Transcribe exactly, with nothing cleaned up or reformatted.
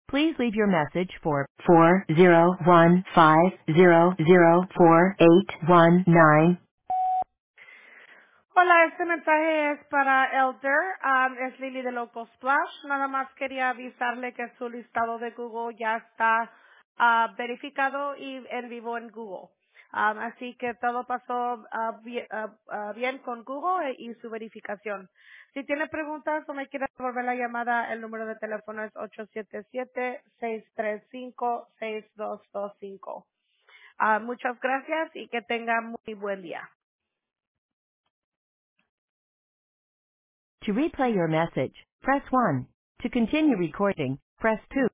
Please leave your message for four zero one five zero zero four eight one nine. Hola, este mensaje es para Elder. Um, es Lily de Local Splash. Nada más quería avisarle que su listado de Google ya está ah, verificado y en vivo en Google. Um, así que todo pasó ah, bi- ah, ah, bien con Google y su verificación. Si tiene preguntas o me quiere devolver la llamada, el número de teléfono es ocho siete siete, seis tres cinco, seis dos dos cinco. Ah, muchas gracias y que tenga muy buen día. To replay your message, press one. To continue recording, press two.